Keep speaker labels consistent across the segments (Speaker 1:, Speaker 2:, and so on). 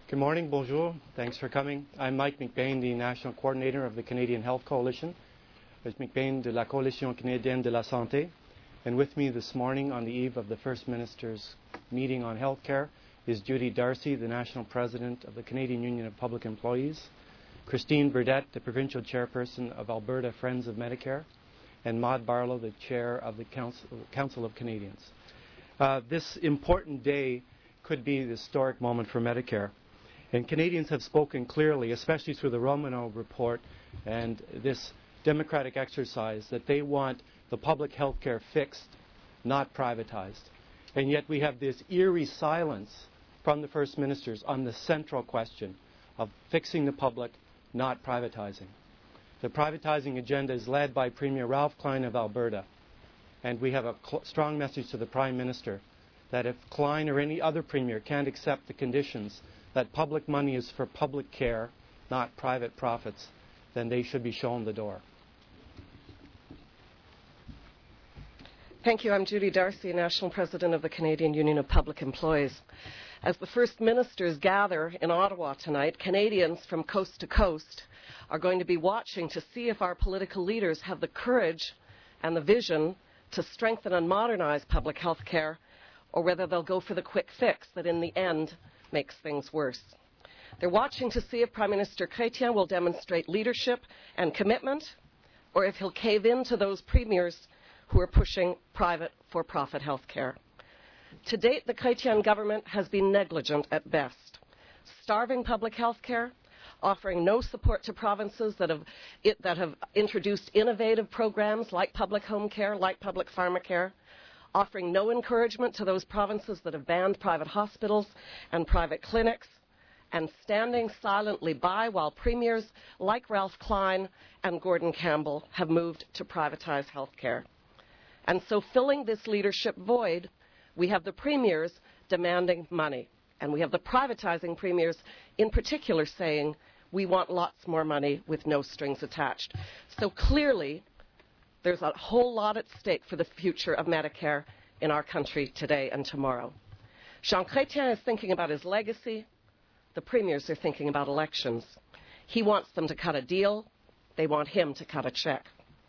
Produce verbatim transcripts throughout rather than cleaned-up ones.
Speaker 1: Good morning, bonjour. Thanks for coming. I'm Mike McBain, the National Coordinator of the Canadian Health Coalition. Mike McBain de la Coalition Canadienne de la Santé. And with me this morning on the eve of the First Minister's meeting on healthcare is Judy Darcy, the National President of the Canadian Union of Public Employees, Christine Burdett, the Provincial Chairperson of Alberta Friends of Medicare, and Maud Barlow, the Chair of the Council, Council of Canadians. Uh, this important day could be the historic moment for Medicare. And Canadians have spoken clearly, especially through the Romano report and this democratic exercise, that they want the public health care fixed, not privatized. And yet we have this eerie silence from the First Ministers on the central question of fixing the public, not privatizing. The privatizing agenda is led by Premier Ralph Klein of Alberta. And we have a strong message to the Prime Minister that if Klein or any other Premier can't accept the conditions that public money is for public care, not private profits, then they should be shown the door.
Speaker 2: Thank you. I'm Judy Darcy, National President of the Canadian Union of Public Employees. As the First Ministers gather in Ottawa tonight, Canadians from coast to coast are going to be watching to see if our political leaders have the courage and the vision to strengthen and modernize public health care, or whether they'll go for the quick fix that in the end makes things worse. They're watching to see if Prime Minister Chrétien will demonstrate leadership and commitment, or if he'll cave in to those premiers who are pushing private for-profit health care. To date, the Chrétien government has been negligent at best, starving public health care, offering no support to provinces that have, it, that have introduced innovative programs like public home care, like public pharmacare, offering no encouragement to those provinces that have banned private hospitals and private clinics, and standing silently by while premiers like Ralph Klein and Gordon Campbell have moved to privatize health care. And so filling this leadership void, we have the premiers demanding money, and we have the privatizing premiers in particular saying, we want lots more money with no strings attached. So clearly, there's a whole lot at stake for the future of Medicare in our country today and tomorrow. Jean Chrétien is thinking about his legacy. The premiers are thinking about elections. He wants them to cut a deal. They want him to cut a check.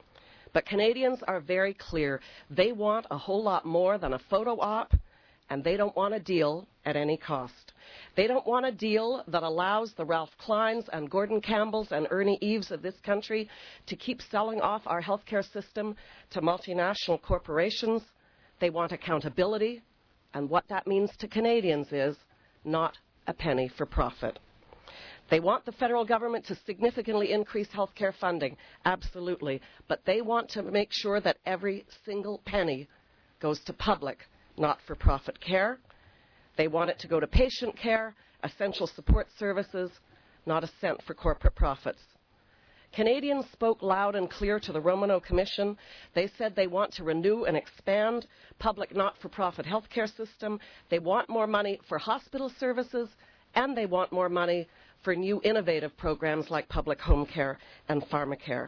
Speaker 2: But Canadians are very clear. They want a whole lot more than a photo op, and they don't want a deal at any cost. They don't want a deal that allows the Ralph Kleins and Gordon Campbells and Ernie Eves of this country to keep selling off our healthcare system to multinational corporations. They want accountability, and what that means to Canadians is not a penny for profit. They want the federal government to significantly increase healthcare funding, absolutely, but they want to make sure that every single penny goes to public, not-for-profit care. They want it to go to patient care, essential support services, not a cent for corporate profits. Canadians spoke loud and clear to the Romano Commission. They said they want to renew and expand public not-for-profit healthcare system. They want more money for hospital services, and they want more money for new innovative programs like public home care and pharmacare.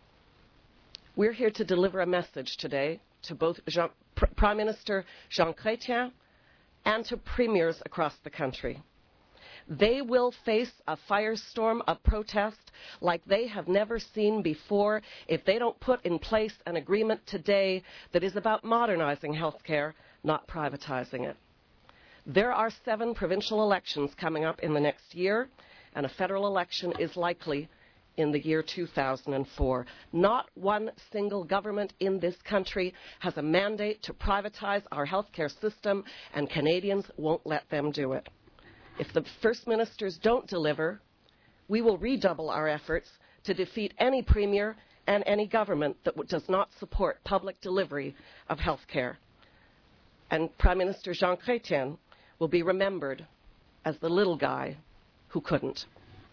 Speaker 2: We're here to deliver a message today to both Jean, Pr- Prime Minister Jean Chrétien and to premiers across the country. They will face a firestorm of protest like they have never seen before if they don't put in place an agreement today that is about modernizing healthcare, not privatizing it. There are seven provincial elections coming up in the next year, and a federal election is likely in the year two thousand four. Not one single government in this country has a mandate to privatize our healthcare system, and Canadians won't let them do it. If the First Ministers don't deliver, we will redouble our efforts to defeat any premier and any government that w- does not support public delivery of healthcare. And Prime Minister Jean Chrétien will be remembered as the little guy who couldn't.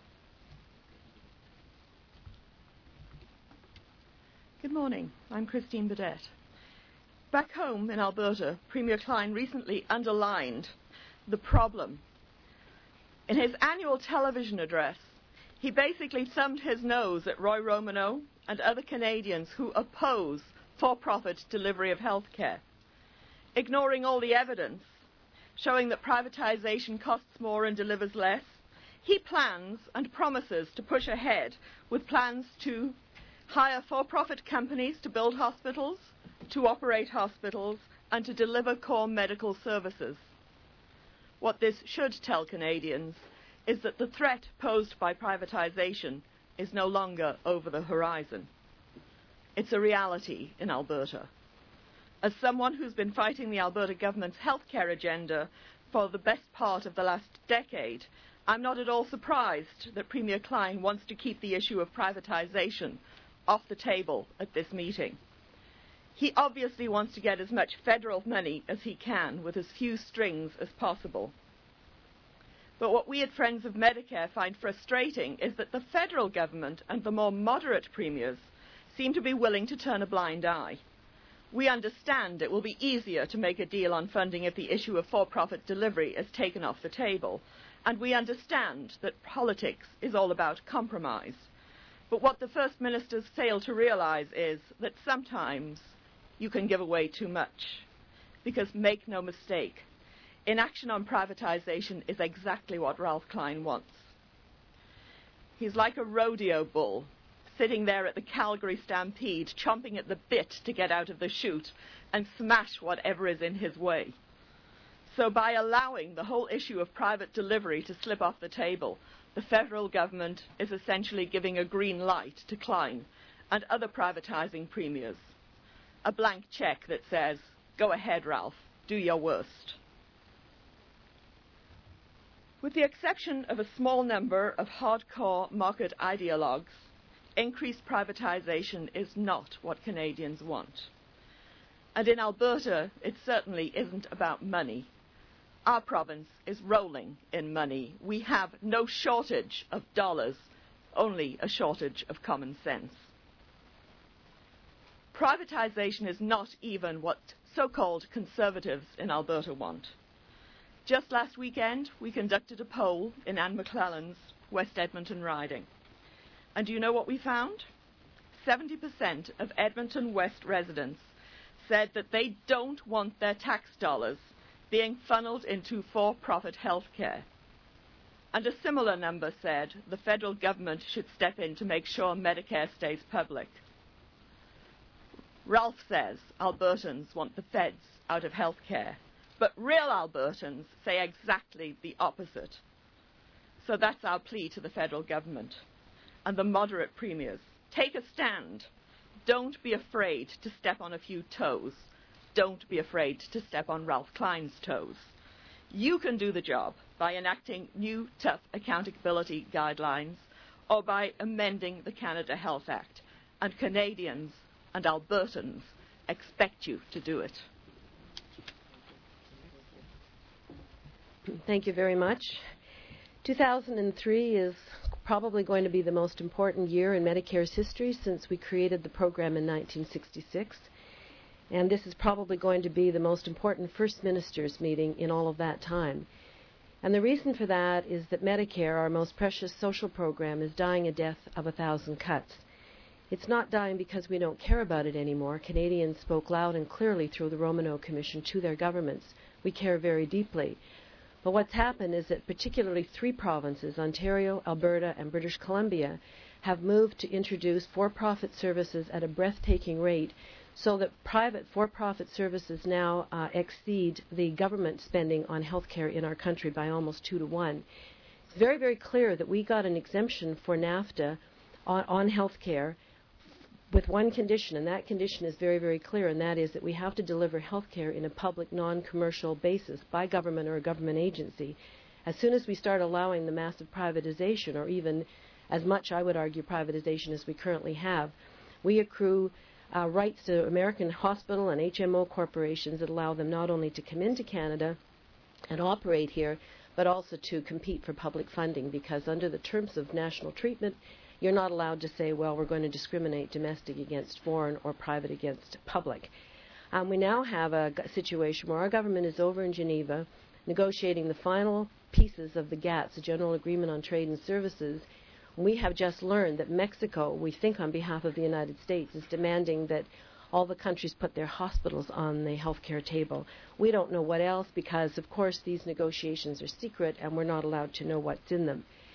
Speaker 3: Good morning. I'm Christine Burdett. Back home in Alberta, Premier Klein recently underlined the problem. In his annual television address, he basically thumbed his nose at Roy Romano and other Canadians who oppose for-profit delivery of health care, ignoring all the evidence showing that privatization costs more and delivers less, He plans and promises to push ahead with plans to hire for-profit companies to build hospitals, to operate hospitals, and to deliver core medical services. What this should tell Canadians is that the threat posed by privatization is no longer over the horizon. It's a reality in Alberta. As someone who's been fighting the Alberta government's healthcare agenda for the best part of the last decade, I'm not at all surprised that Premier Klein wants to keep the issue of privatization off the table at this meeting. He obviously wants to get as much federal money as he can with as few strings as possible. But what we at Friends of Medicare find frustrating is that the federal government and the more moderate premiers seem to be willing to turn a blind eye. We understand it will be easier to make a deal on funding if the issue of for-profit delivery is taken off the table, and we understand that politics is all about compromise. But what the First Ministers fail to realise is that sometimes you can give away too much. Because make no mistake, inaction on privatization is exactly what Ralph Klein wants. He's like a rodeo bull, sitting there at the Calgary Stampede, chomping at the bit to get out of the chute and smash whatever is in his way. So by allowing the whole issue of private delivery to slip off the table, the federal government is essentially giving a green light to Klein and other privatizing premiers. A blank check that says, go ahead, Ralph, do your worst. With the exception of a small number of hardcore market ideologues, increased privatization is not what Canadians want. And in Alberta, it certainly isn't about money. Our province is rolling in money. We have no shortage of dollars, only a shortage of common sense. Privatization is not even what so-called conservatives in Alberta want. Just last weekend, we conducted a poll in Anne McClellan's West Edmonton riding. And do you know what we found? seventy percent of Edmonton West residents said that they don't want their tax dollars being funneled into for-profit health care. And a similar number said the federal government should step in to make sure Medicare stays public. Ralph says Albertans want the feds out of health care, but real Albertans say exactly the opposite. So that's our plea to the federal government and the moderate premiers. Take a stand. Don't be afraid to step on a few toes. Don't be afraid to step on Ralph Klein's toes. You can do the job by enacting new tough accountability guidelines or by amending the Canada Health Act. And Canadians and Albertans expect you to do it.
Speaker 4: Thank you very much. two thousand three is probably going to be the most important year in Medicare's history since we created the program in nineteen sixty-six. And this is probably going to be the most important First Ministers meeting in all of that time. And the reason for that is that Medicare, our most precious social program, is dying a death of a thousand cuts. It's not dying because we don't care about it anymore. Canadians spoke loud and clearly through the Romanow Commission to their governments. We care very deeply. But what's happened is that particularly three provinces, Ontario, Alberta, and British Columbia, have moved to introduce for-profit services at a breathtaking rate so that private for-profit services now uh, exceed the government spending on health care in our country by almost two to one. It's very, very clear that we got an exemption for NAFTA on, on health care with one condition, and that condition is very, very clear, and that is that we have to deliver health care in a public, non-commercial basis by government or a government agency. As soon as we start allowing the massive privatization, or even as much, I would argue, privatization as we currently have, we accrue uh, rights to American hospital and H M O corporations that allow them not only to come into Canada and operate here, but also to compete for public funding, because under the terms of national treatment, you're not allowed to say, well, we're going to discriminate domestic against foreign or private against public. Um, we now have a g- situation where our government is over in Geneva negotiating the final pieces of the GATS, the General Agreement on Trade and Services. We have just learned that Mexico, we think on behalf of the United States, is demanding that all the countries put their hospitals on the healthcare table. We don't know what else because, of course, these negotiations are secret and we're not allowed to know what's in them.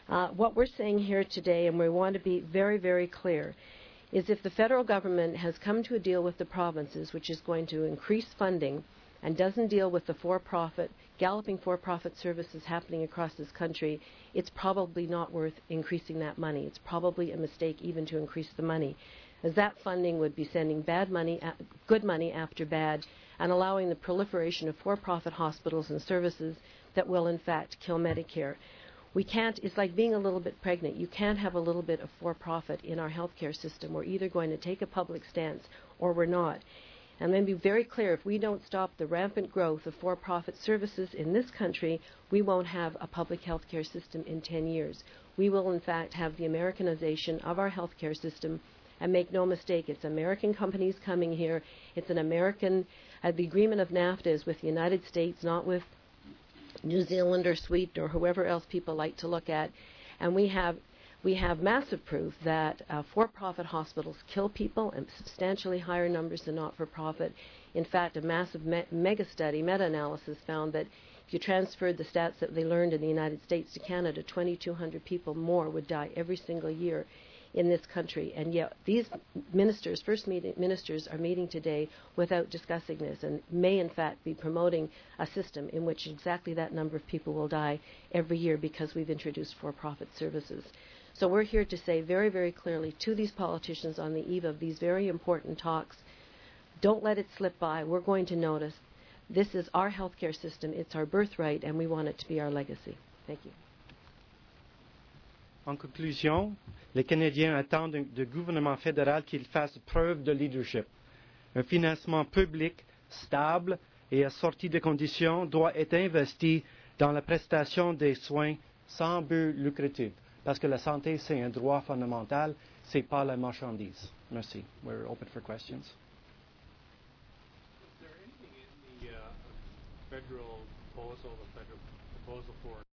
Speaker 4: Uh, what we're saying here today, and we want to be very, very clear, is if the federal government has come to a deal with the provinces, which is going to increase funding, and doesn't deal with the for-profit, galloping for-profit services happening across this country, it's probably not worth increasing that money. It's probably a mistake even to increase the money, as that funding would be sending bad money, good money after bad, and allowing the proliferation of for-profit hospitals and services that will in fact kill Medicare. We can't, it's like being a little bit pregnant. You can't have a little bit of for-profit in our healthcare system. We're either going to take a public stance or we're not. And then be very clear, if we don't stop the rampant growth of for-profit services in this country, we won't have a public healthcare system in ten years. We will in fact have the Americanization of our healthcare system. And make no mistake, it's American companies coming here. It's an American, uh, the agreement of NAFTA is with the United States, not with New Zealand or Sweden or whoever else people like to look at. And we have we have massive proof that uh, for-profit hospitals kill people in substantially higher numbers than not-for-profit. In fact, a massive me- mega study, meta-analysis, found that if you transferred the stats that they learned in the United States to Canada, twenty-two hundred people more would die every single year in this country. And yet these ministers, first meeting, ministers, are meeting today without discussing this and may in fact be promoting a system in which exactly that number of people will die every year because we've introduced for-profit services. So we're here to say very, very clearly to these politicians on the eve of these very important talks, don't let it slip by. We're going to notice. This is our healthcare system. It's our birthright, and we want it to be our legacy. Thank you.
Speaker 1: En conclusion, les Canadiens attendent du gouvernement fédéral qu'il fasse preuve de leadership. Un financement public stable et assorti de conditions doit être investi dans la prestation des soins sans but lucratif. Parce que la santé, c'est un droit fondamental, c'est pas la marchandise. Merci. We're open for questions.
Speaker 5: Is there anything in the uh, federal proposal, the federal proposal for